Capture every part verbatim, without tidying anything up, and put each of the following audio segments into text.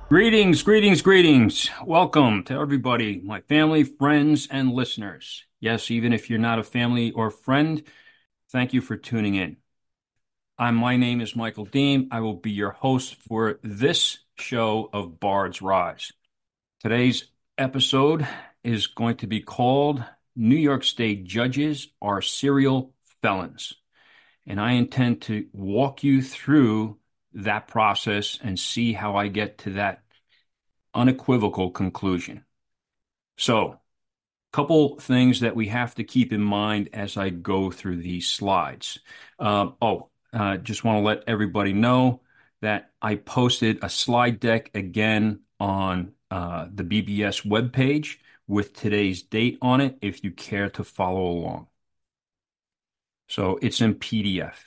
Greetings, greetings, greetings. Welcome to everybody, my family, friends, and listeners. Yes, even if you're not a family or friend, thank you for tuning in. I'm, my name is Michael Dean. I will be your host for this show of Bard's Rise. Today's episode is going to be called New York State Judges Are Serial Felons. And I intend to walk you through that process and see how I get to that unequivocal conclusion. So, couple things that we have to keep in mind as I go through these slides. Um, oh, uh, just want to let everybody know that I posted a slide deck again on uh, the B B S webpage with today's date on it if you care to follow along. So it's in P D F.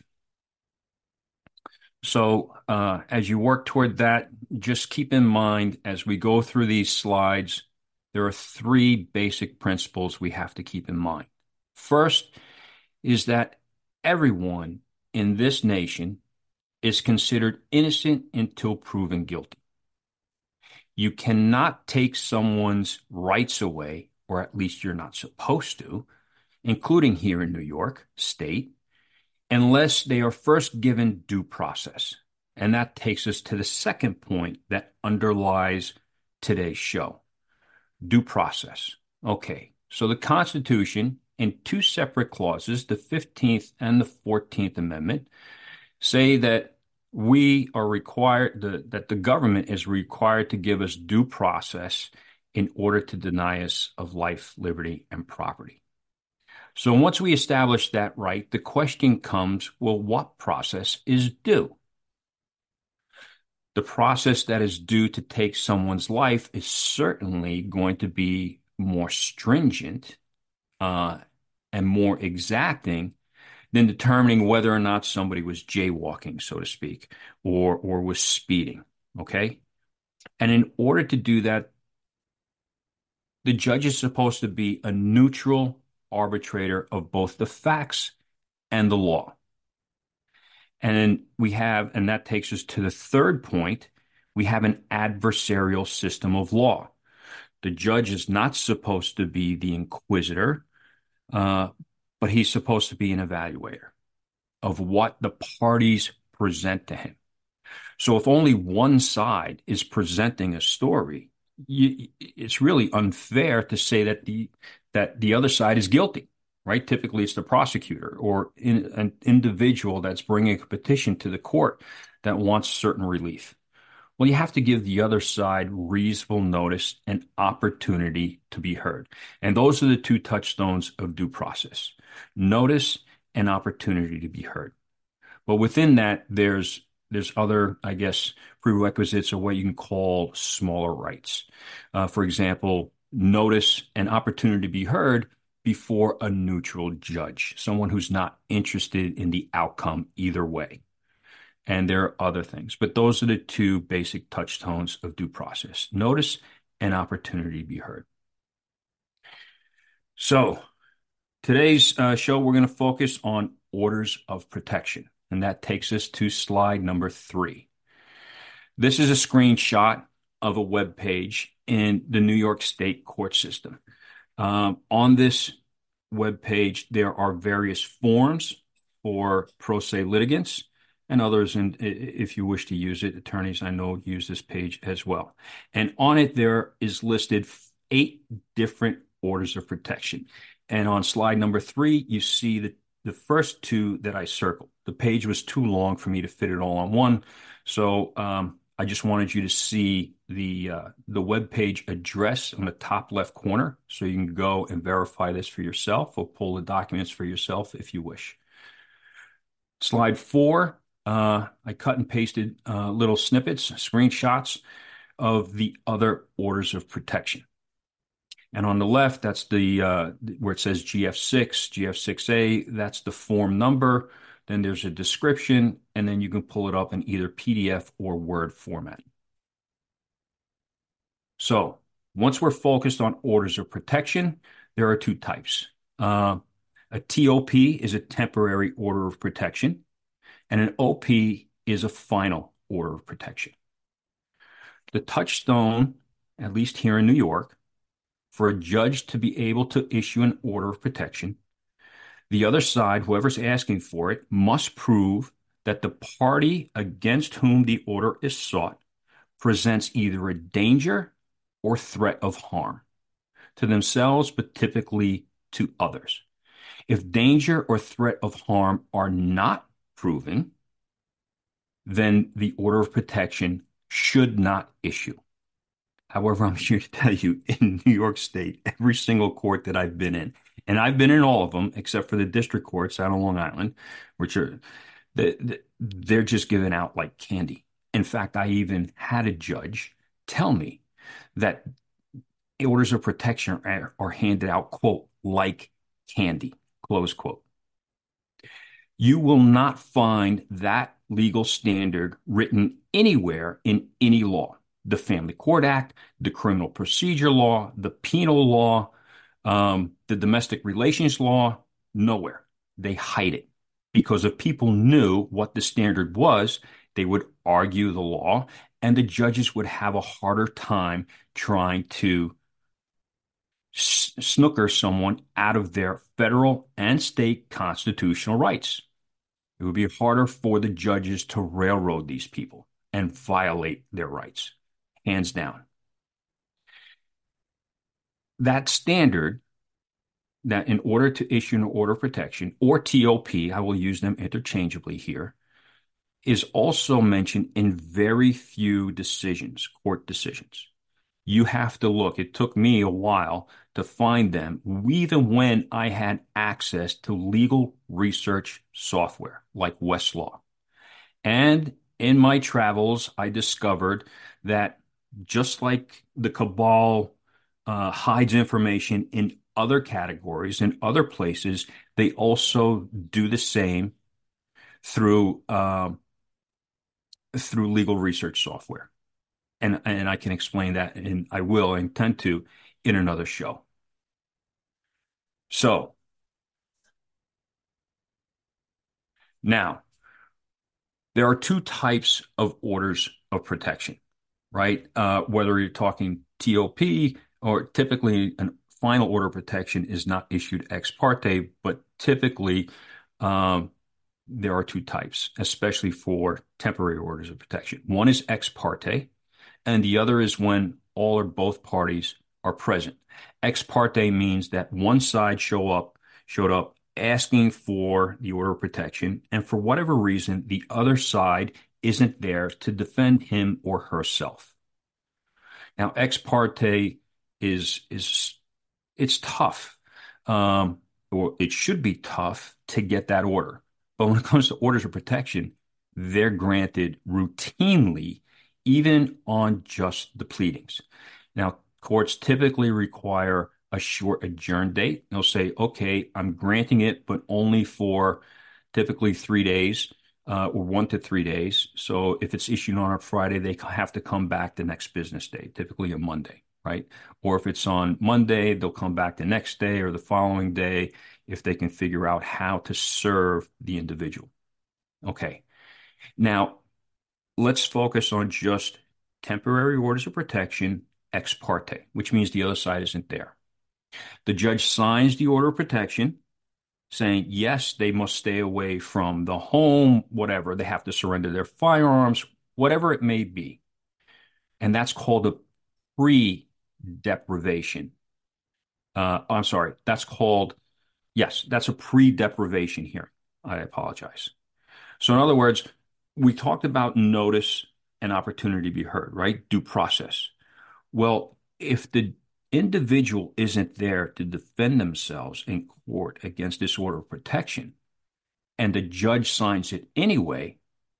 So uh, as you work toward that, just keep in mind as we go through these slides, there are three basic principles we have to keep in mind. First is that everyone in this nation is considered innocent until proven guilty. You cannot take someone's rights away, or at least you're not supposed to, including here in New York State, unless they are first given due process. And that takes us to the second point that underlies today's show, due process. Okay, so the Constitution, in two separate clauses, the fifteenth and the fourteenth Amendment, say that we are required, the, that the government is required to give us due process in order to deny us of life, liberty, and property. So once we establish that right, the question comes, well, what process is due? The process that is due to take someone's life is certainly going to be more stringent uh, and more exacting than determining whether or not somebody was jaywalking, so to speak, or or was speeding. Okay, and in order to do that, the judge is supposed to be a neutral arbitrator of both the facts and the law. And then we have, and that takes us to the third point, we have an adversarial system of law. The judge is not supposed to be the inquisitor, uh, but he's supposed to be an evaluator of what the parties present to him. So if only one side is presenting a story, you, it's really unfair to say that the that the other side is guilty, right? Typically, it's the prosecutor or in, an individual that's bringing a petition to the court that wants certain relief. Well, you have to give the other side reasonable notice and opportunity to be heard. And those are the two touchstones of due process: notice and opportunity to be heard. But within that, there's there's other, I guess, prerequisites or what you can call smaller rights. Uh, for example, notice and opportunity to be heard before a neutral judge, someone who's not interested in the outcome either way. And there are other things, but those are the two basic touchstones of due process: notice and opportunity to be heard. So today's uh, show, we're going to focus on orders of protection. And that takes us to slide number three. This is a screenshot of a web page in the New York State court system. Um, on this web page, there are various forms for pro se litigants and others, and if you wish to use it, attorneys I know use this page as well. And on it, there is listed eight different orders of protection. And on slide number three, you see the, the first two that I circled. The page was too long for me to fit it all on one. So um, I just wanted you to see the uh, the web page address on the top left corner, so you can go and verify this for yourself or pull the documents for yourself if you wish. Slide four, uh, I cut and pasted uh, little snippets, screenshots of the other orders of protection. And on the left, that's the uh, where it says G F six, G F six A, that's the form number. Then there's a description, and then you can pull it up in either P D F or Word format. So once we're focused on orders of protection, there are two types. Uh, a T O P is a temporary order of protection, and an O P is a final order of protection. The touchstone, at least here in New York, for a judge to be able to issue an order of protection, the other side, whoever's asking for it, must prove that the party against whom the order is sought presents either a danger or threat of harm to themselves, but typically to others. If danger or threat of harm are not proven, then the order of protection should not issue. However, I'm here to tell you in New York State, every single court that I've been in, and I've been in all of them except for the district courts out on Long Island, which are the, the, they're just given out like candy. In fact, I even had a judge tell me that orders of protection are, are handed out, quote, like candy, close quote. You will not find that legal standard written anywhere in any law. The Family Court Act, the Criminal Procedure Law, the Penal Law, um, the Domestic Relations Law, nowhere. They hide it because if people knew what the standard was, they would argue the law, and the judges would have a harder time trying to snooker someone out of their federal and state constitutional rights. It would be harder for the judges to railroad these people and violate their rights, hands down. That standard, that in order to issue an order of protection, or T O P, I will use them interchangeably here, is also mentioned in very few decisions, court decisions. You have to look. It took me a while to find them, even when I had access to legal research software like Westlaw. And in my travels, I discovered that just like the cabal uh, hides information in other categories, in other places, they also do the same through uh, through legal research software. And, and I can explain that, and I will, I intend to, in another show. So now, there are two types of orders of protection, right? Uh, whether you're talking T O P or typically a final order of protection is not issued ex parte, but typically um, there are two types, especially for temporary orders of protection. One is ex parte, and the other is when all or both parties are present. Ex parte means that one side show up, showed up asking for the order of protection, and for whatever reason, the other side isn't there to defend him or herself. Now, ex parte is is it's tough, um, or it should be tough to get that order. But when it comes to orders of protection, they're granted routinely, even on just the pleadings. Now, courts typically require a short adjourn date. They'll say, okay, I'm granting it, but only for typically three days uh, or one to three days. So if it's issued on a Friday, they have to come back the next business day, typically a Monday, right? Or if it's on Monday, they'll come back the next day or the following day if they can figure out how to serve the individual. Okay. Now, let's focus on just temporary orders of protection ex parte, which means the other side isn't there. The judge signs the order of protection saying, yes, they must stay away from the home, whatever. They have to surrender their firearms, whatever it may be. And that's called a pre-deprivation. Uh, I'm sorry, that's called, yes, that's a pre-deprivation hearing. I apologize. So in other words, we talked about notice and opportunity to be heard, right? Due process. Well, if the individual isn't there to defend themselves in court against this order of protection, and the judge signs it anyway,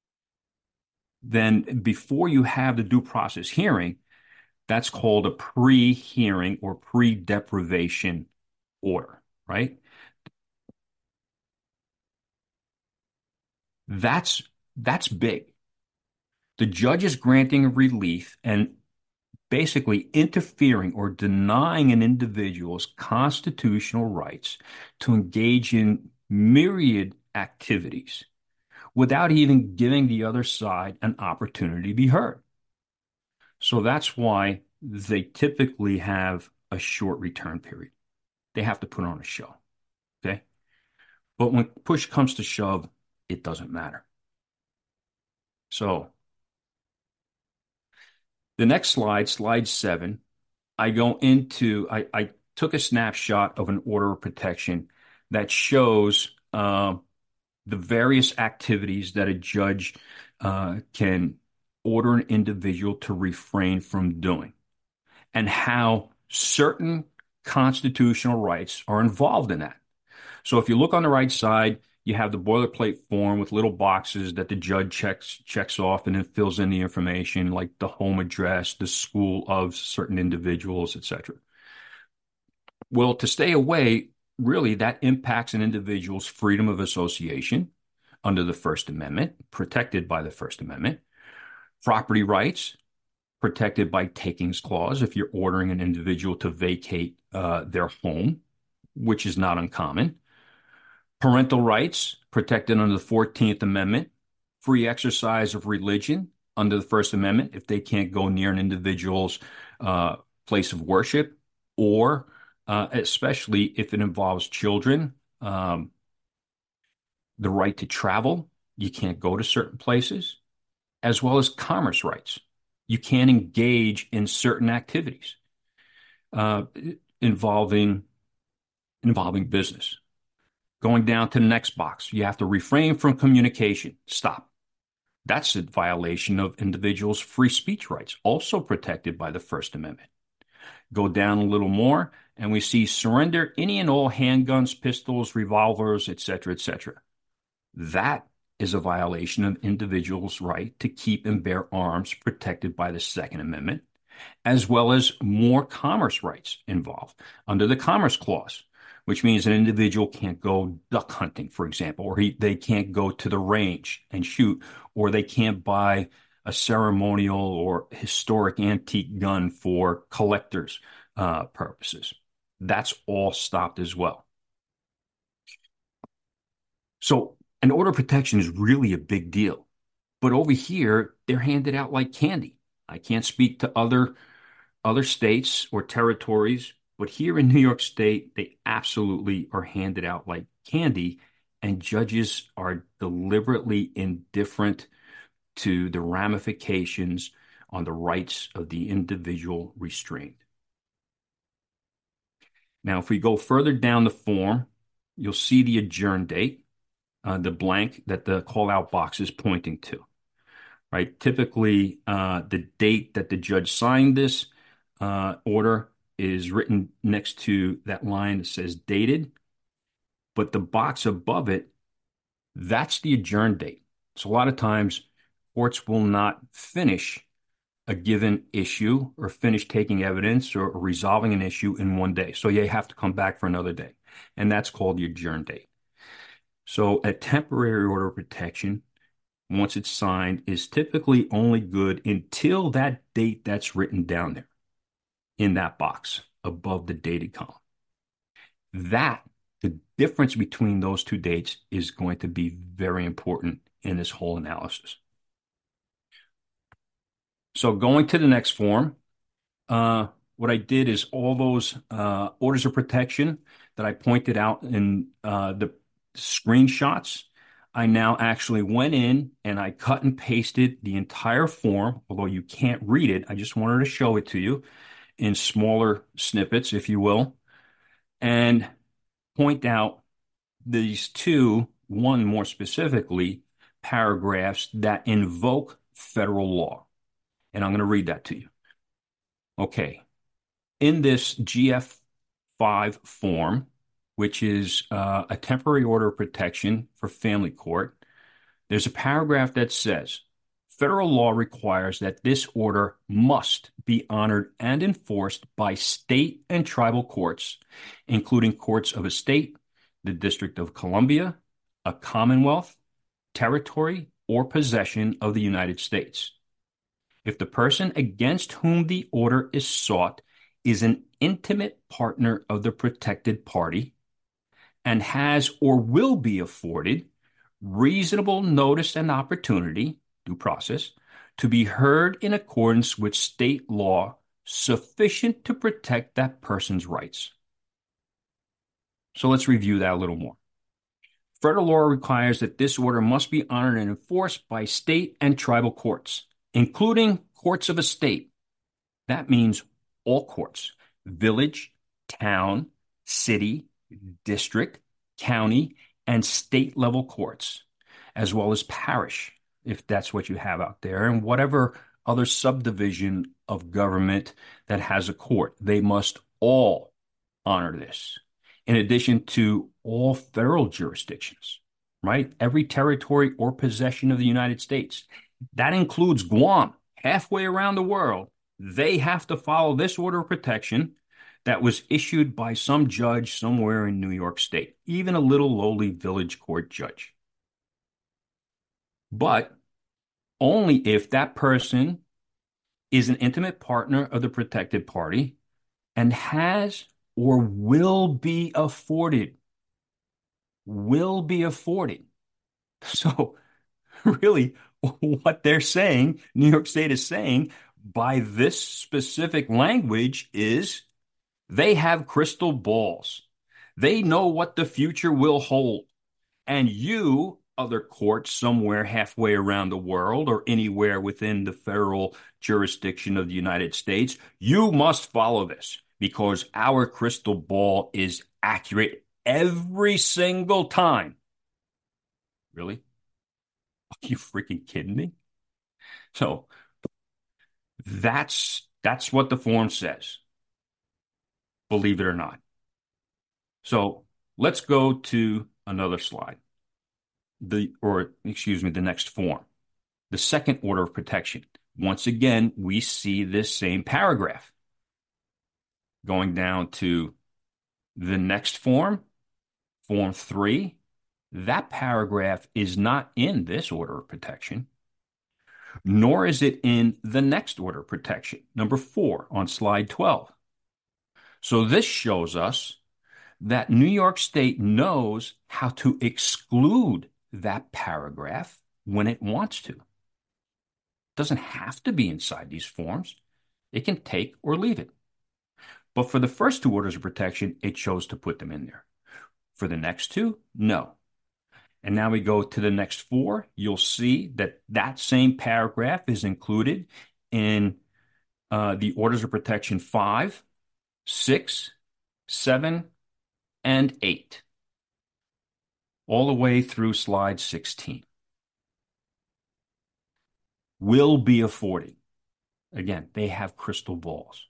then before you have the due process hearing, that's called a pre-hearing or pre-deprivation order, right? That's that's big. The judge is granting relief and basically interfering or denying an individual's constitutional rights to engage in myriad activities without even giving the other side an opportunity to be heard. So that's why they typically have a short return period. They have to put on a show. Okay. But when push comes to shove, it doesn't matter. So the next slide, slide seven, I go into, I, I took a snapshot of an order of protection that shows uh, the various activities that a judge uh, can order an individual to refrain from doing and how certain constitutional rights are involved in that. So if you look on the right side, you have the boilerplate form with little boxes that the judge checks checks off and then fills in the information like the home address, the school of certain individuals, et cetera. Well, to stay away, really that impacts an individual's freedom of association under the First Amendment, protected by the First Amendment, property rights, protected by takings clause if you're ordering an individual to vacate uh, their home, which is not uncommon. Parental rights protected under the fourteenth Amendment, free exercise of religion under the First Amendment if they can't go near an individual's uh, place of worship, or uh, especially if it involves children, um, the right to travel. You can't go to certain places, as well as commerce rights. You can't engage in certain activities uh, involving involving business. Going down to the next box, you have to refrain from communication. Stop. That's a violation of individuals' free speech rights, also protected by the First Amendment. Go down a little more, and we see surrender any and all handguns, pistols, revolvers, et cetera, et cetera. That is a violation of individuals' right to keep and bear arms protected by the Second Amendment, as well as more commerce rights involved under the Commerce Clause, which means an individual can't go duck hunting, for example, or he, they can't go to the range and shoot, or they can't buy a ceremonial or historic antique gun for collectors' uh, purposes. That's all stopped as well. So an order of protection is really a big deal. But over here, they're handed out like candy. I can't speak to other other states or territories, but here in New York State, they absolutely are handed out like candy, and judges are deliberately indifferent to the ramifications on the rights of the individual restrained. Now, if we go further down the form, you'll see the adjourn date, uh, the blank that the call out box is pointing to, right? Typically, uh, the date that the judge signed this uh, order is written next to that line that says dated, but the box above it, that's the adjourn date. So a lot of times courts will not finish a given issue or finish taking evidence or, or resolving an issue in one day. So you have to come back for another day. And that's called the adjourn date. So a temporary order of protection, once it's signed, is typically only good until that date that's written down there in that box above the dated column. That, the difference between those two dates is going to be very important in this whole analysis. So going to the next form, uh, what I did is all those uh, orders of protection that I pointed out in uh, the screenshots, I now actually went in and I cut and pasted the entire form, although you can't read it. I just wanted to show it to you in smaller snippets, if you will, and point out these two, one more specifically, paragraphs that invoke federal law. And I'm going to read that to you. Okay. In this G F five form, which is uh, a temporary order of protection for family court, there's a paragraph that says, federal law requires that this order must be honored and enforced by state and tribal courts, including courts of a state, the District of Columbia, a commonwealth, territory, or possession of the United States. If the person against whom the order is sought is an intimate partner of the protected party and has or will be afforded reasonable notice and opportunity, due process, to be heard in accordance with state law sufficient to protect that person's rights. So let's review that a little more. Federal law requires that this order must be honored and enforced by state and tribal courts, including courts of a state. That means all courts, village, town, city, district, county, and state level courts, as well as parish, if that's what you have out there, and whatever other subdivision of government that has a court. They must all honor this, in addition to all federal jurisdictions, right? Every territory or possession of the United States. That includes Guam, halfway around the world. They have to follow this order of protection that was issued by some judge somewhere in New York State, even a little lowly village court judge. But only if that person is an intimate partner of the protected party and has or will be afforded, will be afforded. So really what they're saying, New York State is saying by this specific language is they have crystal balls. They know what the future will hold. And you, other courts somewhere halfway around the world or anywhere within the federal jurisdiction of the United States, you must follow this because our crystal ball is accurate every single time. Really? Are you freaking kidding me? So that's that's what the form says. Believe it or not. So let's go to another slide. The or excuse me, the next form. The second order of protection. Once again, we see this same paragraph. Going down to the next form, form three, that paragraph is not in this order of protection, nor is it in the next order of protection, number four on slide twelve. So this shows us that New York State knows how to exclude that paragraph when it wants to. It doesn't have to be inside these forms. It can take or leave it. But for the first two orders of protection, it chose to put them in there. For the next two, no. And now we go to the next four. You'll see that that same paragraph is included in uh, the orders of protection five, six, seven, and eight, all the way through slide sixteen. Will be afforded. Again, they have crystal balls.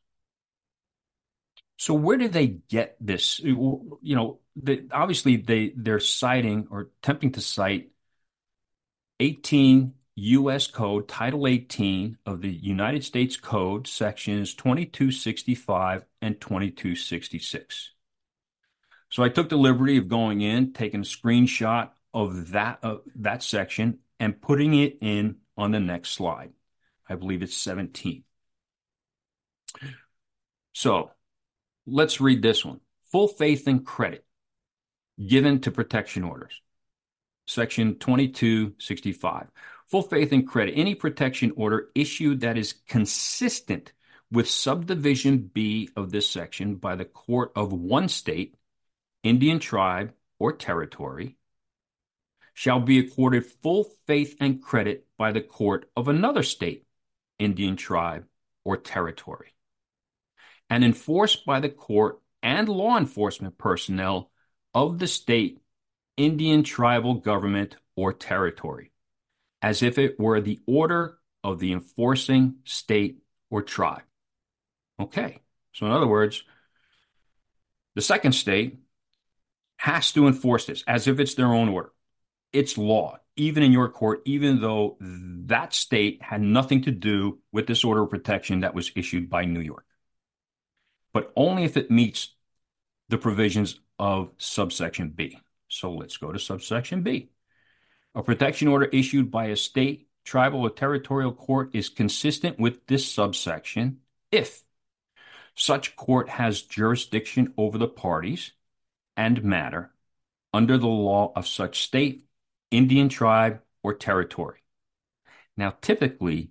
So where did they get this? You know, the, obviously they, they're citing or attempting to cite eighteen U S Code, Title eighteen of the United States Code, sections twenty-two sixty-five and twenty-two sixty-six. So I took the liberty of going in, taking a screenshot of that, uh, that section and putting it in on the next slide. I believe it's seventeen. So let's read this one. Full faith and credit given to protection orders. Section twenty-two sixty-five. Full faith and credit. Any protection order issued that is consistent with subdivision B of this section by the court of one state, Indian tribe, or territory shall be accorded full faith and credit by the court of another state, Indian tribe, or territory, and enforced by the court and law enforcement personnel of the state, Indian tribal government, or territory, as if it were the order of the enforcing state or tribe. Okay, so in other words, the second state has to enforce this as if it's their own order. It's law, even in your court, even though that state had nothing to do with this order of protection that was issued by New York. But only if it meets the provisions of subsection B. So let's go to subsection B. A protection order issued by a state, tribal, or territorial court is consistent with this subsection if such court has jurisdiction over the parties and matter under the law of such state, Indian tribe, or territory. Now, typically,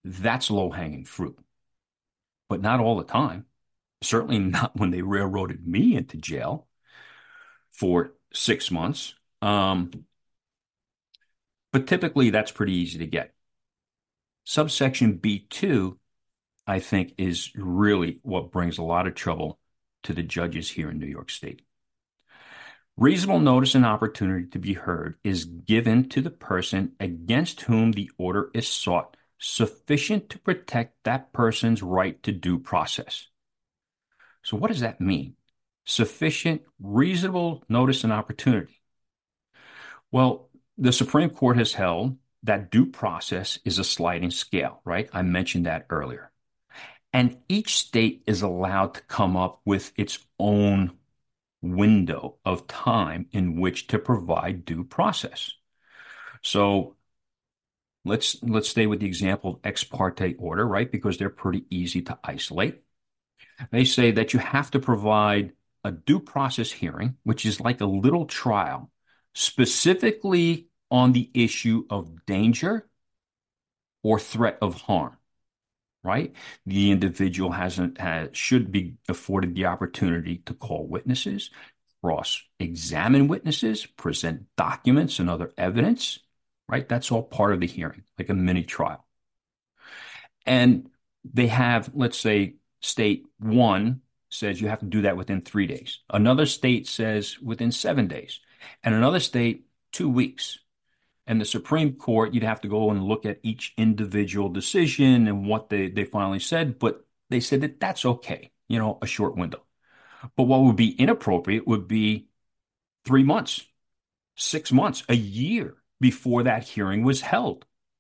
That's low-hanging fruit, but not all the time. Certainly not when they railroaded me into jail for six months. Um, but typically that's pretty easy to get. Subsection B two, I think, is really what brings a lot of trouble to the judges here in New York State. Reasonable notice and opportunity to be heard is given to the person against whom the order is sought, sufficient to protect that person's right to due process. So what does that mean? Sufficient, reasonable notice and opportunity. Well, the Supreme Court has held that due process is a sliding scale, right? I mentioned that earlier. And each state is allowed to come up with its own window of time in which to provide due process. So let's let's stay with the example of ex parte order, right? Because they're pretty easy to isolate. They say that you have to provide a due process hearing, which is like a little trial, specifically on the issue of danger or threat of harm, right? The individual hasn't has, should be afforded the opportunity to call witnesses, cross-examine witnesses, present documents and other evidence, right? That's all part of the hearing, like a mini trial. And they have, let's say, state one says you have to do that within three days. Another state says within seven days. And another state, two weeks. And the Supreme Court, you'd have to go and look at each individual decision and what they, they finally said. But they said that that's okay, you know, a short window. But what would be inappropriate would be three months, six months, a year before that hearing was held.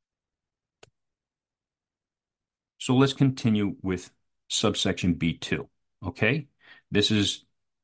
So let's continue with subsection B two. Okay. This is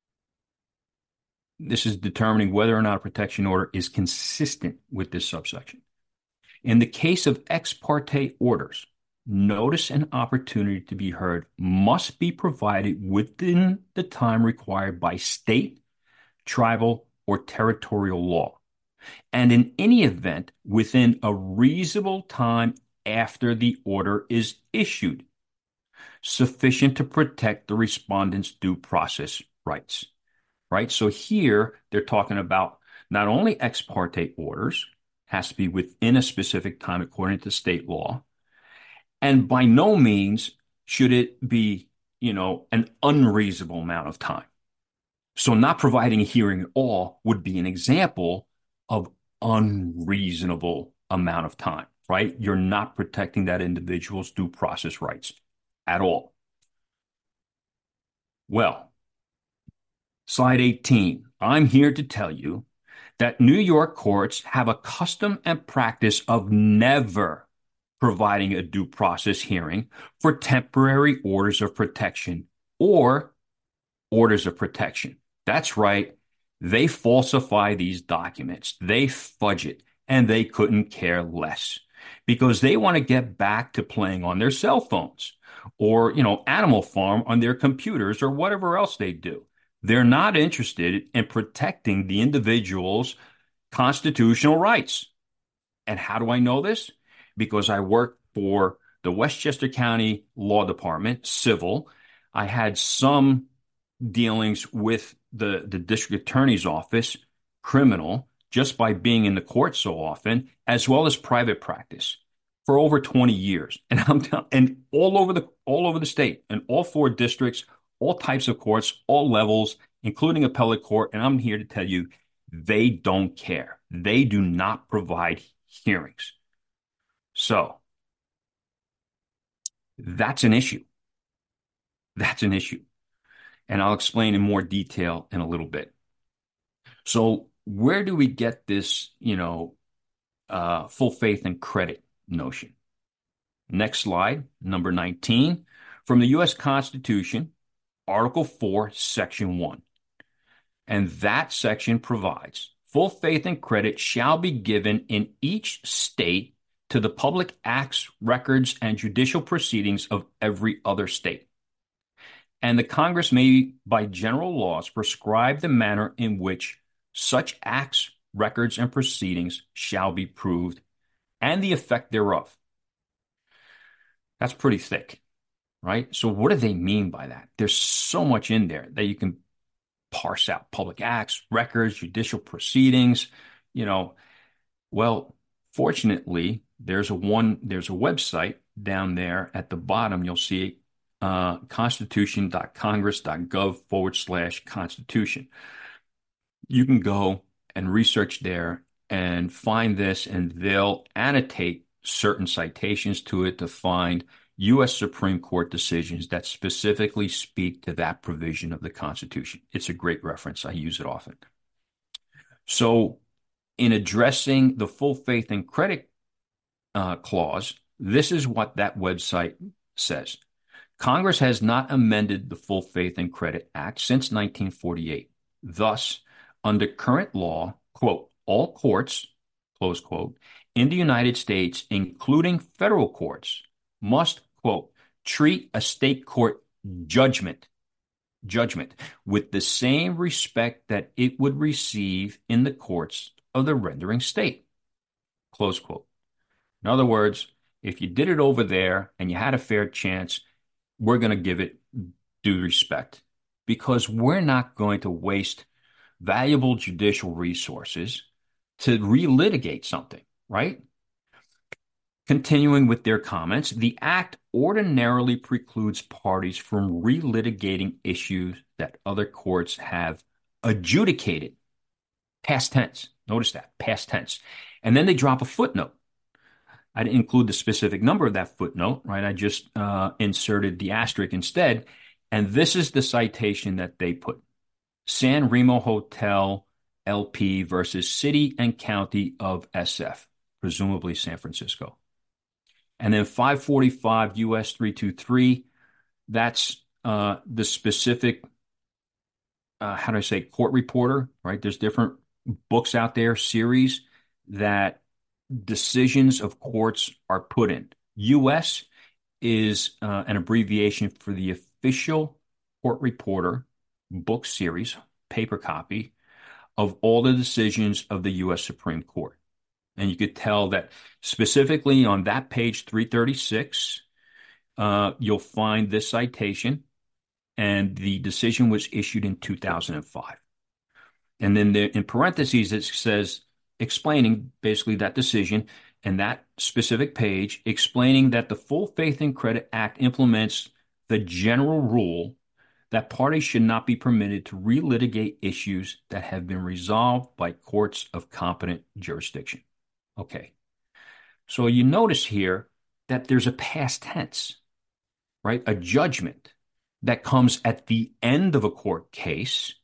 this is determining whether or not a protection order is consistent with this subsection. In the case of ex parte orders, notice and opportunity to be heard must be provided within the time required by state, tribal, or territorial law, and in any event within a reasonable time after the order is issued, sufficient to protect the respondent's due process rights. Right? So here they're talking about not only ex parte orders, has to be within a specific time according to state law, and by no means should it be, you know, an unreasonable amount of time. So not providing a hearing at all would be an example of unreasonable amount of time, right? You're not protecting that individual's due process rights at all. Well, slide eighteen. I'm here to tell you that New York courts have a custom and practice of never providing a due process hearing for temporary orders of protection or orders of protection. That's right. They falsify these documents. They fudge it, and they couldn't care less because they want to get back to playing on their cell phones or, you know, Animal Farm on their computers or whatever else they do. They're not interested in protecting the individual's constitutional rights. And how do I know this? Because I work for the Westchester County Law Department, civil. I had some dealings with the, the district attorney's office, criminal, just by being in the court so often, as well as private practice for over twenty years. And I'm telling, and all over the all over the state, in all four districts, all types of courts, all levels, including appellate court. And I'm here to tell you, they don't care. They do not provide hearings. So that's an issue. That's an issue. And I'll explain in more detail in a little bit. So where do we get this, you know, uh, full faith and credit notion? Next slide, number nineteen, from the U S Constitution, Article four, Section one. And that section provides full faith and credit shall be given in each state to the public acts, records, and judicial proceedings of every other state. And the Congress may, by general laws, prescribe the manner in which such acts, records, and proceedings shall be proved, and the effect thereof. That's pretty thick, right? So what do they mean by that? There's so much in there that you can parse out: public acts, records, judicial proceedings, you know. Well, fortunately, there's a one there's a website down there at the bottom. You'll see uh, constitution.congress.gov forward slash constitution. You can go and research there and find this, and they'll annotate certain citations to it to find U S Supreme Court decisions that specifically speak to that provision of the Constitution. It's a great reference. I use it often. So, in addressing the full faith and credit uh, clause, this is what that website says. Congress has not amended the Full Faith and Credit Act since nineteen forty-eight. Thus, under current law, quote, all courts, close quote, in the United States, including federal courts, must, quote, treat a state court judgment, judgment with the same respect that it would receive in the courts of the rendering state, close quote. In other words, if you did it over there and you had a fair chance, we're going to give it due respect, because we're not going to waste valuable judicial resources to relitigate something, right? Continuing with their comments, the act ordinarily precludes parties from relitigating issues that other courts have adjudicated. Past tense. Notice that, past tense. And then they drop a footnote. I didn't include the specific number of that footnote, right? I just uh, inserted the asterisk instead. And this is the citation that they put: San Remo Hotel L P versus City and County of S F, presumably San Francisco. And then five forty-five U S three twenty-three, that's uh, the specific, uh, how do I say, court reporter, right? There's different books out there, series, that decisions of courts are put in. U S is uh, an abbreviation for the Official Court Reporter book series, paper copy of all the decisions of the U S Supreme Court. And you could tell that specifically on that page three thirty-six, uh, you'll find this citation, and the decision was issued in two thousand five. And then there, in parentheses, it says, explaining basically that decision, and that specific page explaining that the Full Faith and Credit Act implements the general rule that parties should not be permitted to relitigate issues that have been resolved by courts of competent jurisdiction. Okay. So you notice here that there's a past tense, right? A judgment that comes at the end of a court case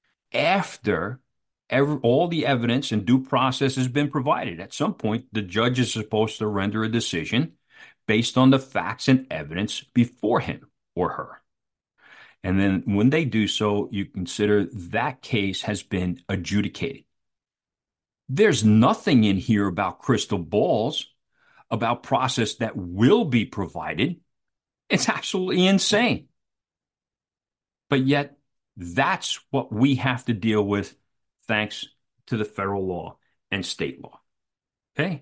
after every, all the evidence and due process has been provided. At some point, the judge is supposed to render a decision based on the facts and evidence before him or her. And then when they do so, you consider that case has been adjudicated. There's nothing in here about crystal balls, about process that will be provided. It's absolutely insane. But yet, that's what we have to deal with thanks to the federal law and state law. Okay?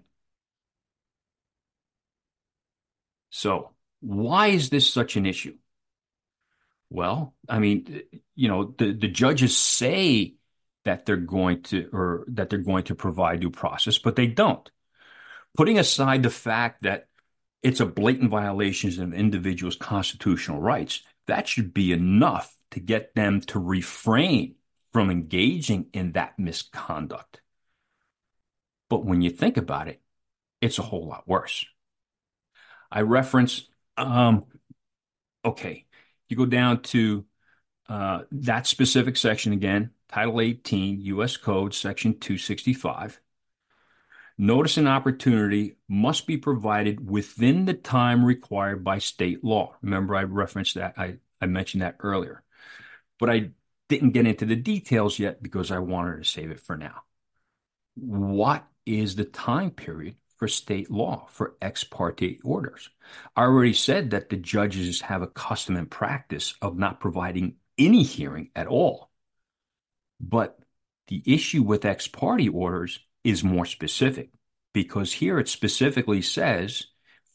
So, why is this such an issue? Well, I mean, you know, the, the judges say that they're going to, or that they're going to provide due process, but they don't. Putting aside the fact that it's a blatant violation of individuals' constitutional rights, that should be enough to get them to refrain from engaging in that misconduct. But when you think about it, it's a whole lot worse. I reference, um, okay, you go down to uh, that specific section again, Title eighteen, U S Code, Section two sixty-five. Notice and opportunity must be provided within the time required by state law. Remember, I referenced that. I, I mentioned that earlier. But I didn't get into the details yet because I wanted to save it for now. What is the time period for state law for ex parte orders? I already said that the judges have a custom and practice of not providing any hearing at all. But the issue with ex parte orders is more specific, because here it specifically says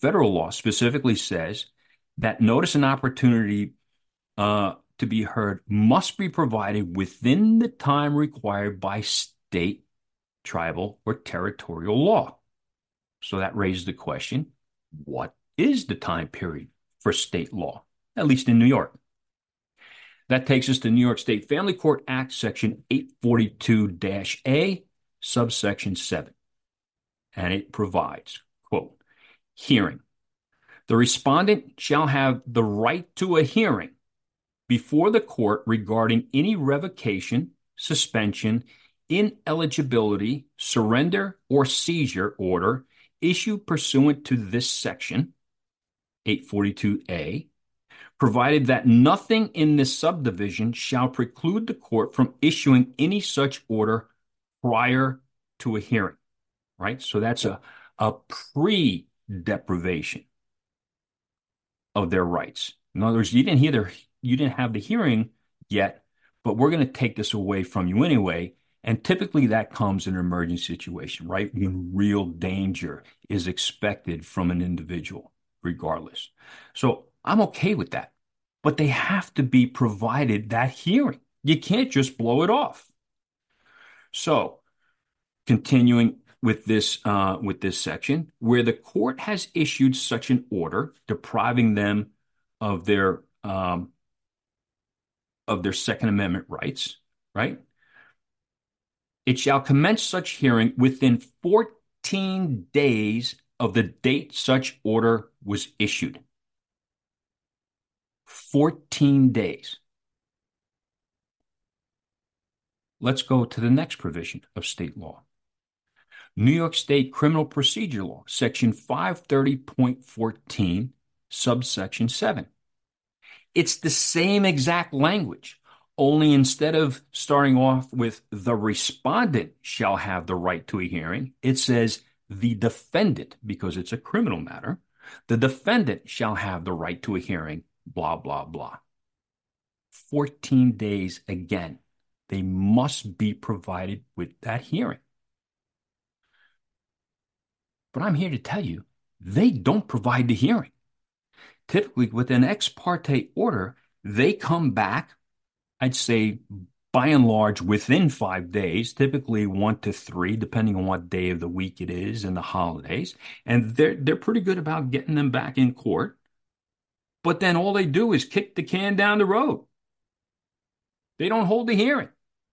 federal law specifically says that notice and opportunity uh, to be heard must be provided within the time required by state, tribal, or territorial law. So that raises the question, what is the time period for state law, at least in New York? That takes us to New York State Family Court Act, Section eight forty-two A, subsection seven. And it provides, quote, hearing. The respondent shall have the right to a hearing before the court regarding any revocation, suspension, ineligibility, surrender, or seizure order issued pursuant to this section, eight forty-two A, provided that nothing in this subdivision shall preclude the court from issuing any such order prior to a hearing, right? So that's a, a pre-deprivation of their rights. In other words, you didn't hear their, you didn't have the hearing yet, but we're going to take this away from you anyway. And typically that comes in an emergency situation, right? When real danger is expected from an individual, regardless. So I'm okay with that, but they have to be provided that hearing. You can't just blow it off. So continuing with this uh, with this section, where the court has issued such an order depriving them of their um, of their Second Amendment rights, right? It shall commence such hearing within fourteen days of the date such order was issued. fourteen days. Let's go to the next provision of state law. New York State Criminal Procedure Law, Section five thirty point fourteen, subsection seven. It's the same exact language, only instead of starting off with the respondent shall have the right to a hearing, it says the defendant, because it's a criminal matter, the defendant shall have the right to a hearing, blah, blah, blah. fourteen days again. They must be provided with that hearing. But I'm here to tell you, they don't provide the hearing. Typically, with an ex parte order, they come back, I'd say, by and large, within five days, typically one to three, depending on what day of the week it is and the holidays. And they're, they're pretty good about getting them back in court. But then all they do is kick the can down the road. They don't hold the hearing.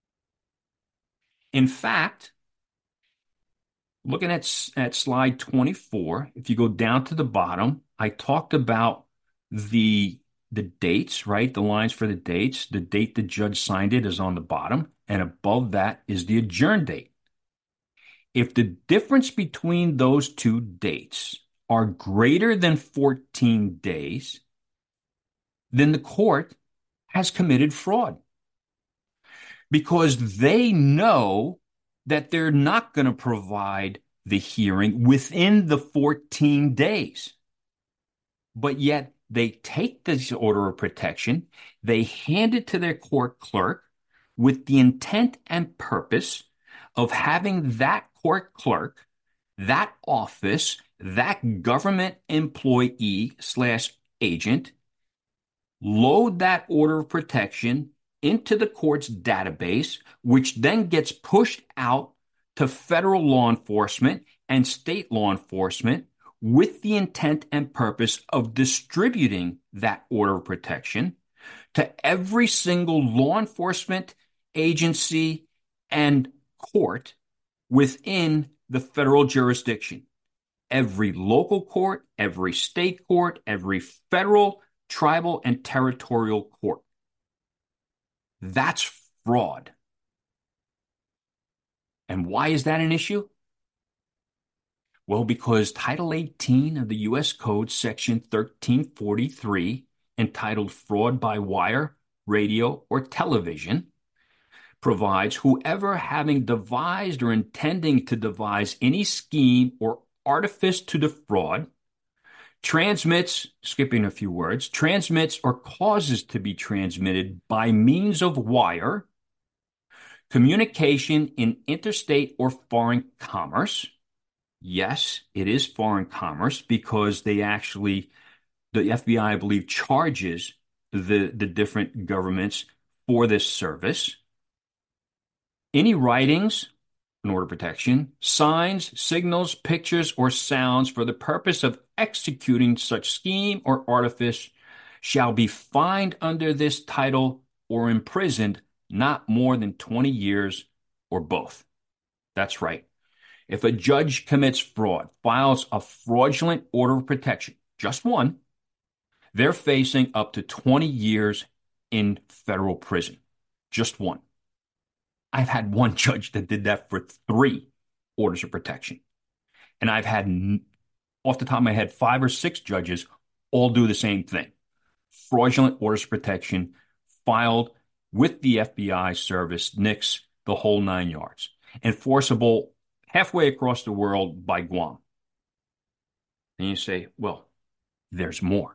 In fact, looking at, at slide twenty-four, if you go down to the bottom, I talked about the, the dates, right? The lines for the dates. The date the judge signed it is on the bottom, and above that is the adjourn date. If the difference between those two dates are greater than fourteen days, then the court has committed fraud, because they know that they're not going to provide the hearing within the fourteen days. But yet they take this order of protection, they hand it to their court clerk with the intent and purpose of having that court clerk, that office, that government employee slash agent load that order of protection into the court's database, which then gets pushed out to federal law enforcement and state law enforcement with the intent and purpose of distributing that order of protection to every single law enforcement agency and court within the federal jurisdiction. Every local court, every state court, every federal, tribal, and territorial court. That's fraud. And why is that an issue? Well, because Title eighteen of the U S Code, Section thirteen forty-three, entitled Fraud by Wire, Radio, or Television, provides whoever having devised or intending to devise any scheme or artifice to defraud, transmits, skipping a few words, transmits or causes to be transmitted by means of wire, communication in interstate or foreign commerce, Yes, it is foreign commerce because they actually, the F B I, I I believe, charges the, the different governments for this service. Any writings, in order protection, signs, signals, pictures, or sounds for the purpose of executing such scheme or artifice shall be fined under this title or imprisoned not more than twenty years or both. That's right. If a judge commits fraud, files a fraudulent order of protection, just one, they're facing up to twenty years in federal prison. Just one. I've had one judge that did that for three orders of protection. And I've had, off the top of my head, five or six judges all do the same thing. Fraudulent orders of protection filed with the F B I service, NICS, the whole nine yards. Enforceable halfway across the world by Guam. And you say, well, there's more.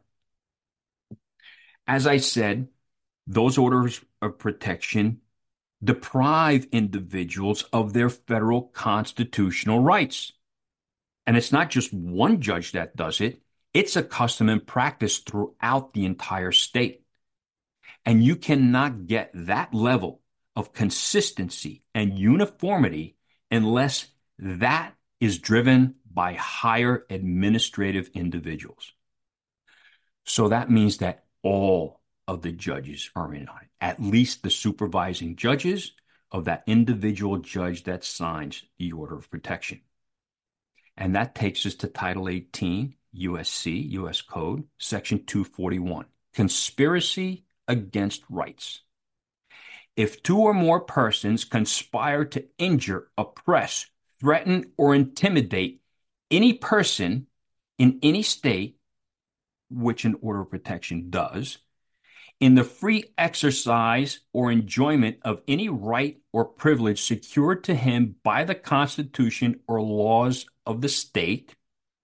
As I said, those orders of protection deprive individuals of their federal constitutional rights. And it's not just one judge that does it, it's a custom and practice throughout the entire state. And you cannot get that level of consistency and uniformity unless that is driven by higher administrative individuals. So that means that all of the judges are in on it, at least the supervising judges of that individual judge that signs the order of protection. And that takes us to Title eighteen, U S C, U S Code, Section two forty-one, conspiracy against rights. If two or more persons conspire to injure, oppress, threaten, or intimidate any person in any state, which an order of protection does, in the free exercise or enjoyment of any right or privilege secured to him by the Constitution or laws of the state,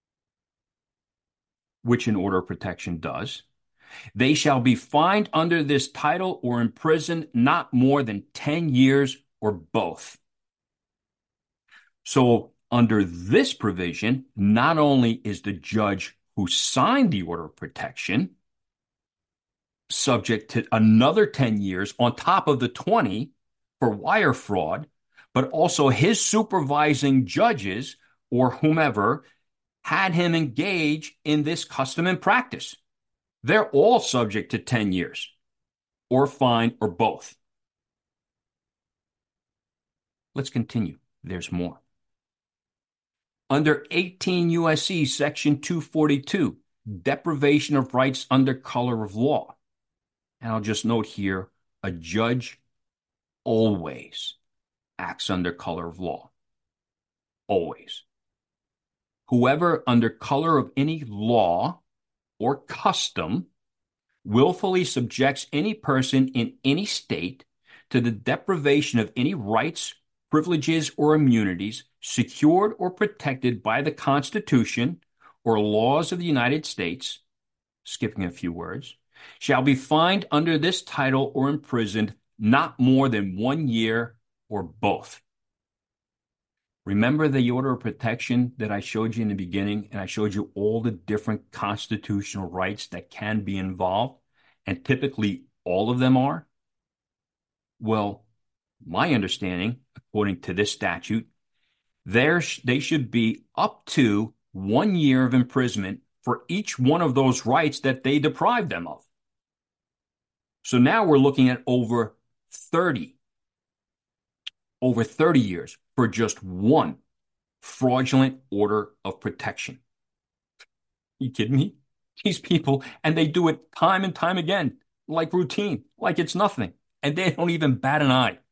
which an order of protection does, they shall be fined under this title or imprisoned not more than ten years or both. So under this provision, not only is the judge who signed the order of protection subject to another ten years on top of the twenty for wire fraud, but also his supervising judges or whomever had him engage in this custom and practice. They're all subject to ten years or fine or both. Let's continue. There's more. Under eighteen U S C Section two forty-two, deprivation of rights under color of law. And I'll just note here, a judge always acts under color of law. Always. Whoever under color of any law or custom willfully subjects any person in any state to the deprivation of any rights, privileges, or immunities secured or protected by the Constitution or laws of the United States, skipping a few words, shall be fined under this title or imprisoned not more than one year or both. Remember the order of protection that I showed you in the beginning, and I showed you all the different constitutional rights that can be involved, and typically all of them are? Well, my understanding, according to this statute, there sh- they should be up to one year of imprisonment for each one of those rights that they deprive them of. So now we're looking at over thirty, over thirty years for just one fraudulent order of protection. You kidding me? These people, and they do it time and time again, like routine, like it's nothing, and they don't even bat an eye.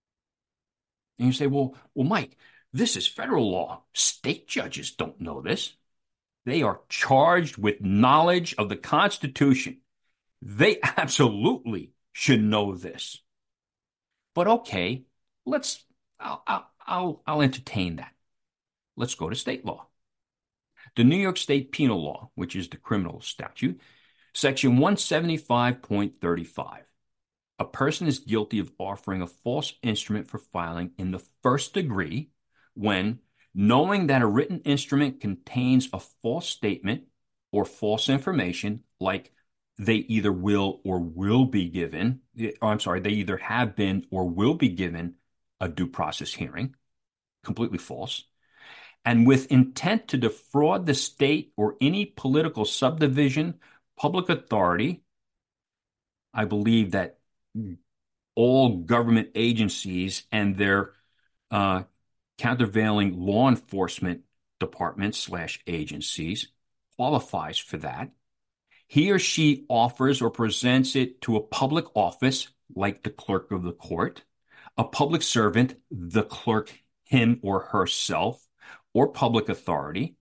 And you say, well, well, Mike, this is federal law. State judges don't know this. They are charged with knowledge of the Constitution. They absolutely should know this. But okay, let's, I'll, I'll, I'll, I'll entertain that. Let's go to state law. The New York State Penal Law, which is the criminal statute, Section one seventy-five point thirty-five. A person is guilty of offering a false instrument for filing in the first degree when, Knowing that a written instrument contains a false statement or false information, like they either will or will be given, or I'm sorry, they either have been or will be given a due process hearing, completely false, and with intent to defraud the state or any political subdivision, public authority. I believe that all government agencies and their uh, countervailing law enforcement departments slash agencies qualifies for that. He or she offers or presents it to a public office, like the clerk of the court, a public servant, the clerk, him or herself, or public authority,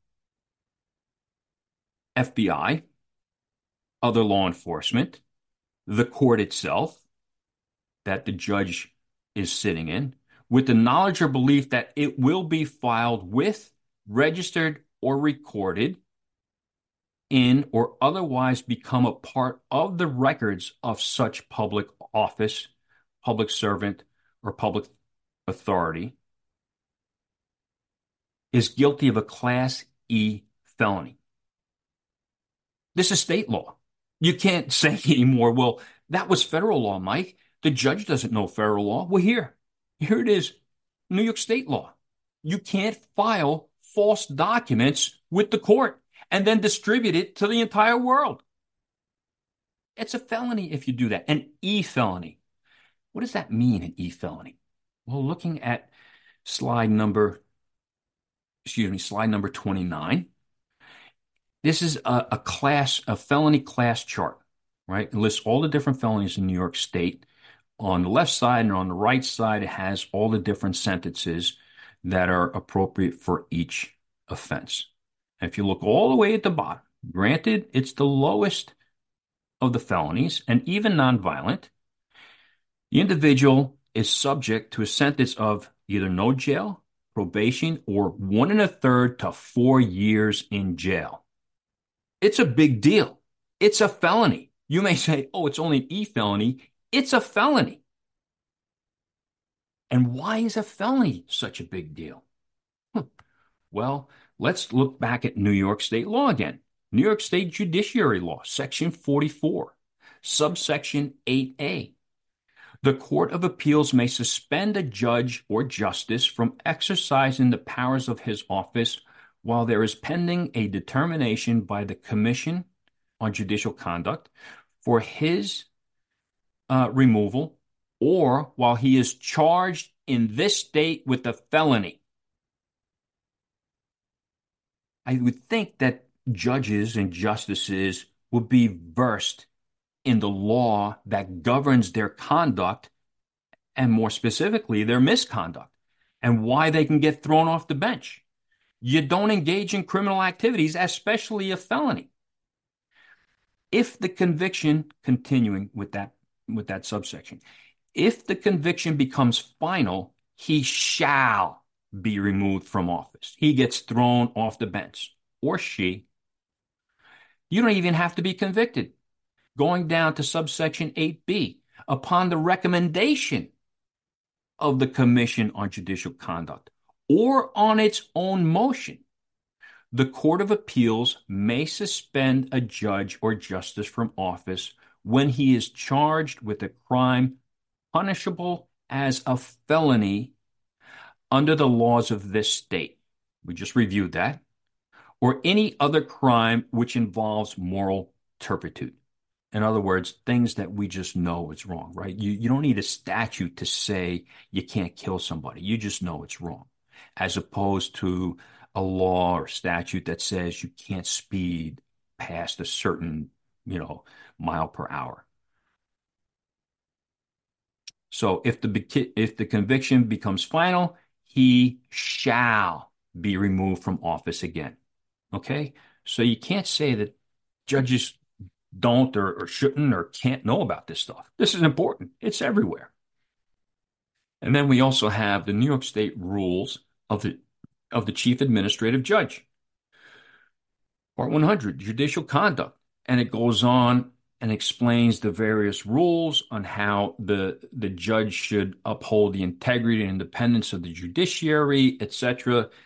F B I, other law enforcement, the court itself that the judge is sitting in, with the knowledge or belief that it will be filed with, registered, or recorded in, or otherwise become a part of the records of such public office, public servant, or public authority, is guilty of a Class E felony. This is state law. You can't say anymore, well, that was federal law, Mike. The judge doesn't know federal law. Well, here, here it is, New York State law. You can't file false documents with the court and then distribute it to the entire world. It's a felony if you do that, an E felony. What does that mean, an E felony? Well, looking at slide number, excuse me, slide number twenty-nine, this is a, a class, a felony class chart, right? It lists all the different felonies in New York State. On the left side and on the right side, it has all the different sentences that are appropriate for each offense. And if you look all the way at the bottom, granted, it's the lowest of the felonies, and even nonviolent, the individual is subject to a sentence of either no jail, probation, or one and a third to four years in jail. It's a big deal. It's a felony. You may say, oh, it's only an E felony. It's a felony. And why is a felony such a big deal? Well, let's look back at New York State law again. New York State Judiciary Law, Section forty-four, subsection eight A. The Court of Appeals may suspend a judge or justice from exercising the powers of his office while there is pending a determination by the Commission on Judicial Conduct for his uh, removal, or while he is charged in this state with a felony. I would think that judges and justices would be versed in the law that governs their conduct, and more specifically, their misconduct, and why they can get thrown off the bench. You don't engage in criminal activities, especially a felony. If the conviction, continuing with that, with that subsection, if the conviction becomes final, he shall be removed from office. He gets thrown off the bench, or she. You don't even have to be convicted. Going down to subsection eight B, upon the recommendation of the Commission on Judicial Conduct, or on its own motion, the Court of Appeals may suspend a judge or justice from office when he is charged with a crime punishable as a felony under the laws of this state. We just reviewed that. Or any other crime which involves moral turpitude. In other words, things that we just know it's wrong, right? You, you don't need a statute to say you can't kill somebody. You just know it's wrong, as opposed to a law or statute that says you can't speed past a certain, you know, mile per hour. So if the if the conviction becomes final, he shall be removed from office again. Okay? So you can't say that judges don't or, or shouldn't or can't know about this stuff. This is important. It's everywhere. And then we also have the New York State rules of the of the chief administrative judge. Part one hundred, judicial conduct. And it goes on and explains the various rules on how the, the judge should uphold the integrity and independence of the judiciary, et cetera.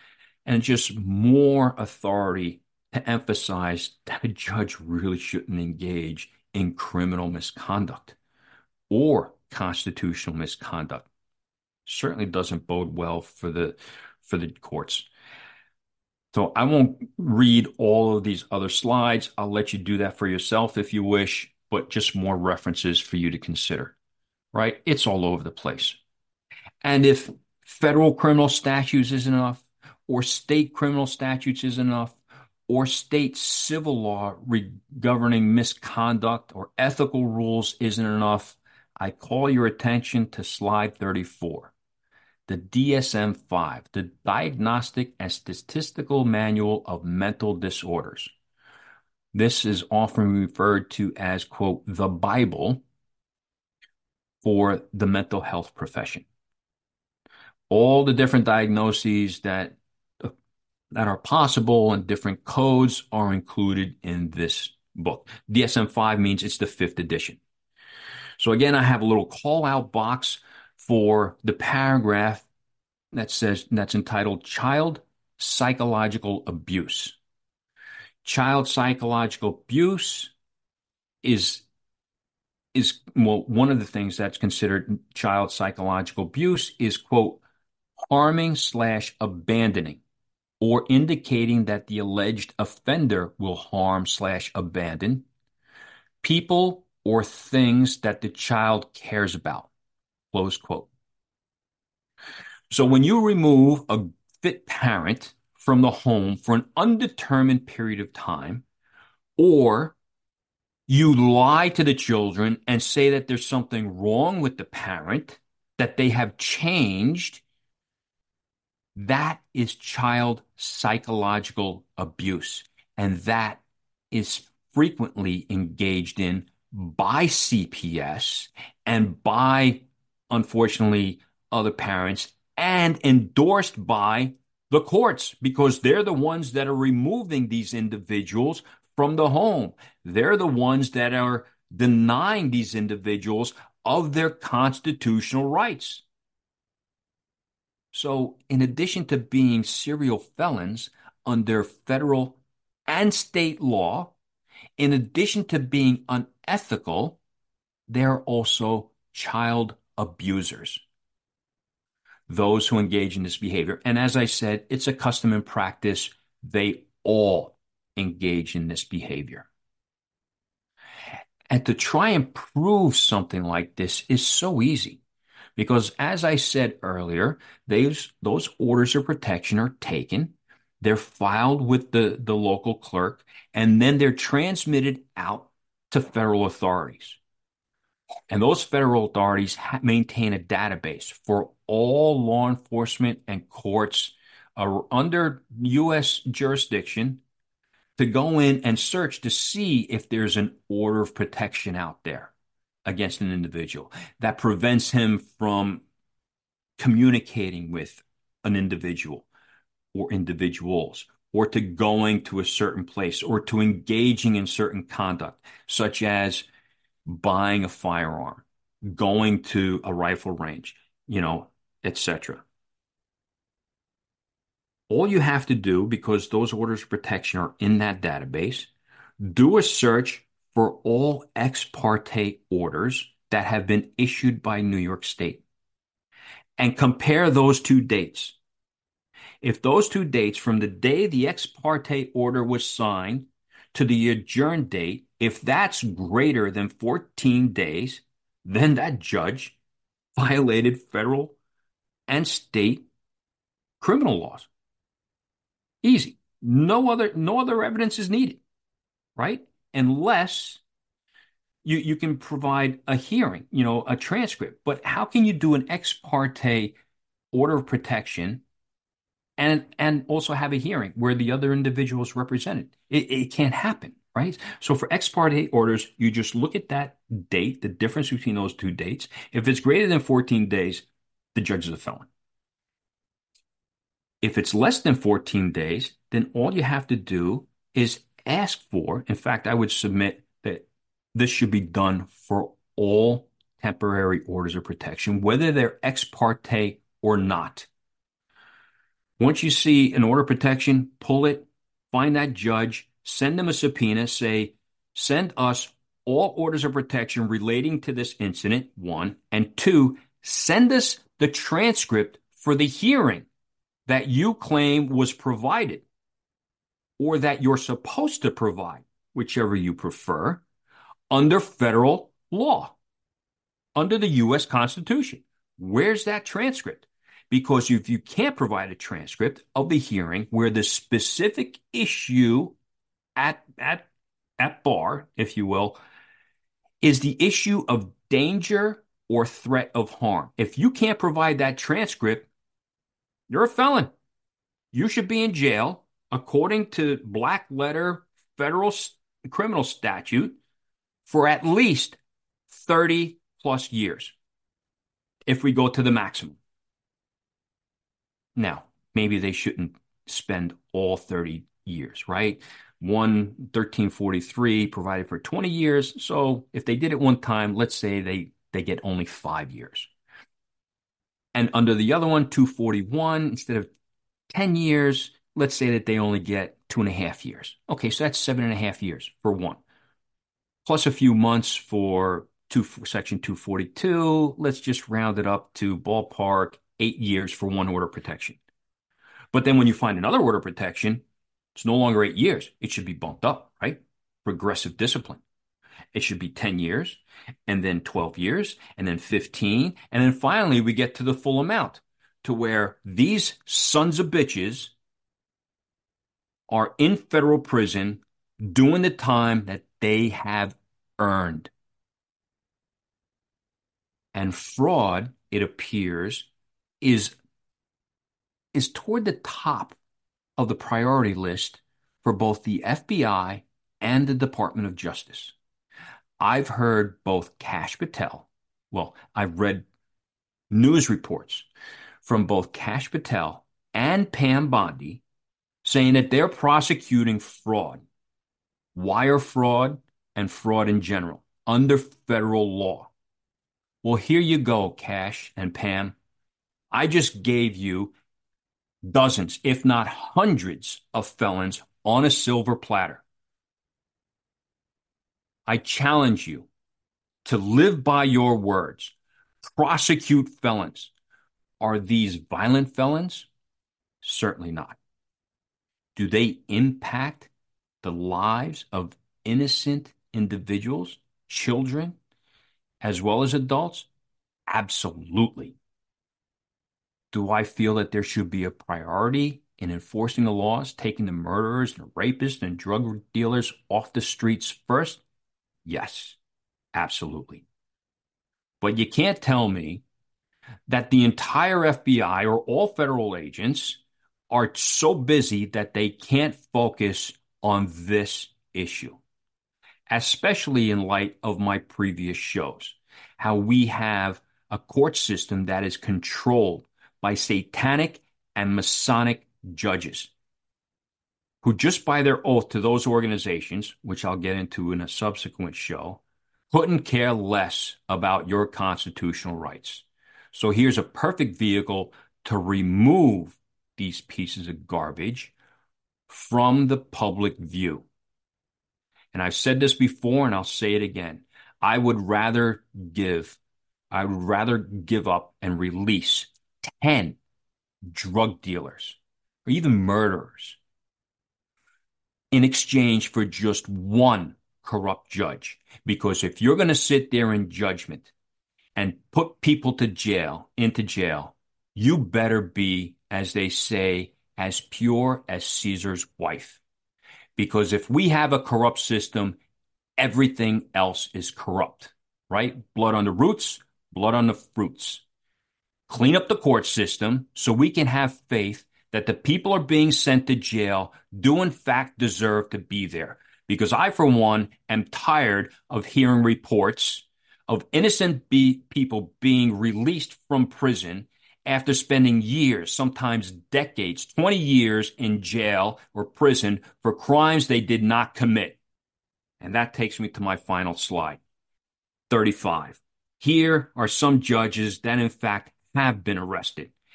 and just more authority to emphasize that a judge really shouldn't engage in criminal misconduct or constitutional misconduct. Certainly doesn't bode well for the for the courts. So I won't read all of these other slides. I'll let you do that for yourself if you wish, but just more references for you to consider, right? It's all over the place. And if federal criminal statutes isn't enough, or state criminal statutes isn't enough, or state civil law re- governing misconduct or ethical rules isn't enough, I call your attention to slide thirty-four, the D S M five, the Diagnostic and Statistical Manual of Mental Disorders. This is often referred to as, quote, the Bible for the mental health profession. All the different diagnoses that that are possible and different codes are included in this book. D S M five means it's the fifth edition. So again, I have a little call out box for the paragraph that says that's entitled Child Psychological Abuse. Child psychological abuse is is well, one of the things that's considered child psychological abuse is, quote, harming slash abandoning or indicating that the alleged offender will harm slash abandon people or things that the child cares about, close quote. So when you remove a fit parent from the home for an undetermined period of time, or you lie to the children and say that there's something wrong with the parent, that they have changed, that is child psychological abuse. And that is frequently engaged in by C P S and by, unfortunately, other parents and endorsed by the courts because they're the ones that are removing these individuals from the home. They're the ones that are denying these individuals of their constitutional rights. So, in addition to being serial felons under federal and state law, in addition to being unethical, they're also child abusers, those who engage in this behavior. And as I said, it's a custom and practice. They all engage in this behavior. And to try and prove something like this is so easy. Because as I said earlier, those, those orders of protection are taken, they're filed with the, the local clerk, and then they're transmitted out to federal authorities. And those federal authorities ha- maintain a database for all law enforcement and courts uh, under U S jurisdiction to go in and search to see if there's an order of protection out there against an individual that prevents him from communicating with an individual or individuals, or to going to a certain place, or to engaging in certain conduct, such as buying a firearm, going to a rifle range, you know, et cetera. All you have to do, because those orders of protection are in that database, do a search for all ex parte orders that have been issued by New York State and compare those two dates. If those two dates from the day the ex parte order was signed to the adjourned date, if that's greater than fourteen days, then that judge violated federal and state criminal laws. Easy. No other, no other evidence is needed, right? Unless you, you can provide a hearing, you know, a transcript. But how can you do an ex parte order of protection and and also have a hearing where the other individual is represented? It, it can't happen, right? So for ex parte orders, you just look at that date, the difference between those two dates. If it's greater than fourteen days, the judge is a felon. If it's less than fourteen days, then all you have to do is ask for, in fact, I would submit that this should be done for all temporary orders of protection, whether they're ex parte or not. Once you see an order of protection, pull it, find that judge, send them a subpoena, say, send us all orders of protection relating to this incident, one, and two, send us the transcript for the hearing that you claim was provided or that you're supposed to provide, whichever you prefer, under federal law, under the U S Constitution. Where's that transcript? Because if you can't provide a transcript of the hearing where the specific issue at, at, at bar, if you will, is the issue of danger or threat of harm. If you can't provide that transcript, you're a felon. You should be in jail according to black letter federal criminal statute for at least thirty plus years if we go to the maximum. Now, maybe they shouldn't spend all thirty years, right? One thirteen forty-three provided for twenty years. So if they did it one time, let's say they, they get only five years. And under the other one, two forty-one, instead of ten years, let's say that they only get two and a half years. Okay, so that's seven and a half years for one. Plus a few months for two, section two forty-two. Let's just round it up to ballpark eight years for one order of protection. But then when you find another order of protection, it's no longer eight years. It should be bumped up, right? Progressive discipline. It should be ten years, and then twelve years, and then fifteen. And then finally, we get to the full amount to where these sons of bitches are in federal prison doing the time that they have earned. And fraud, it appears, is, is toward the top of the priority list for both the F B I and the Department of Justice. I've heard both Kash Patel, well, I've read news reports from both Kash Patel and Pam Bondi saying that they're prosecuting fraud, wire fraud, and fraud in general under federal law. Well, here you go, Kash and Pam. I just gave you dozens, if not hundreds, of felons on a silver platter. I challenge you to live by your words. Prosecute felons. Are these violent felons? Certainly not. Do they impact the lives of innocent individuals, children, as well as adults? Absolutely. Do I feel that there should be a priority in enforcing the laws, taking the murderers and rapists and drug dealers off the streets first? Yes, absolutely. But you can't tell me that the entire F B I or all federal agents are so busy that they can't focus on this issue, especially in light of my previous shows, how we have a court system that is controlled by satanic and Masonic judges who just by their oath to those organizations, which I'll get into in a subsequent show, couldn't care less about your constitutional rights. So here's a perfect vehicle to remove these pieces of garbage from the public view. And I've said this before and I'll say it again. I would rather give, I would rather give up and release ten drug dealers or even murderers in exchange for just one corrupt judge. Because if you're going to sit there in judgment and put people to jail, into jail, you better be, as they say, as pure as Caesar's wife. Because if we have a corrupt system, everything else is corrupt, right? Blood on the roots, blood on the fruits. Clean up the court system so we can have faith that the people are being sent to jail do in fact deserve to be there. Because I, for one, am tired of hearing reports of innocent be- people being released from prison after spending years, sometimes decades, twenty years in jail or prison for crimes they did not commit. And that takes me to my final slide, thirty-five. Here are some judges that in fact have been arrested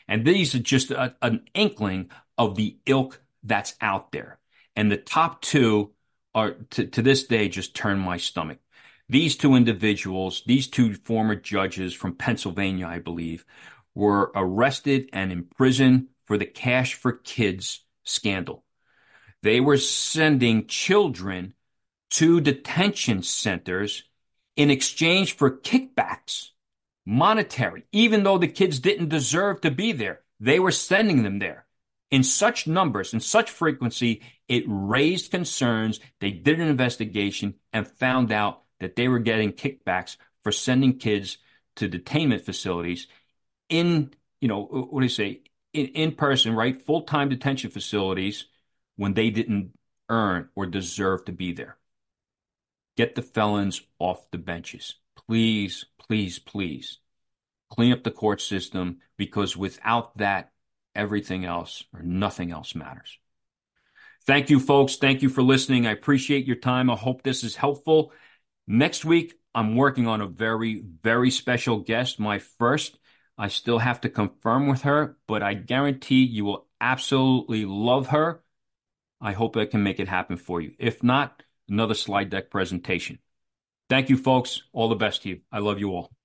And these are just a, an inkling of the ilk that's out there. And the top two are, to, to this day, just turn my stomach. These two individuals, these two former judges from Pennsylvania, I believe, were arrested and imprisoned for the Cash for Kids scandal. They were sending children to detention centers in exchange for kickbacks, monetary, even though the kids didn't deserve to be there. They were sending them there in such numbers, in such frequency, it raised concerns. They did an investigation and found out that they were getting kickbacks for sending kids to detainment facilities in, you know, what do you say, in, in person, right? Full-time detention facilities when they didn't earn or deserve to be there. Get the felons off the benches. Please, please, please clean up the court system, because without that, everything else or nothing else matters. Thank you, folks. Thank you for listening. I appreciate your time. I hope this is helpful. Next week, I'm working on a very, very special guest, my first. I still have to confirm with her, but I guarantee you will absolutely love her. I hope I can make it happen for you. If not, another slide deck presentation. Thank you, folks. All the best to you. I love you all.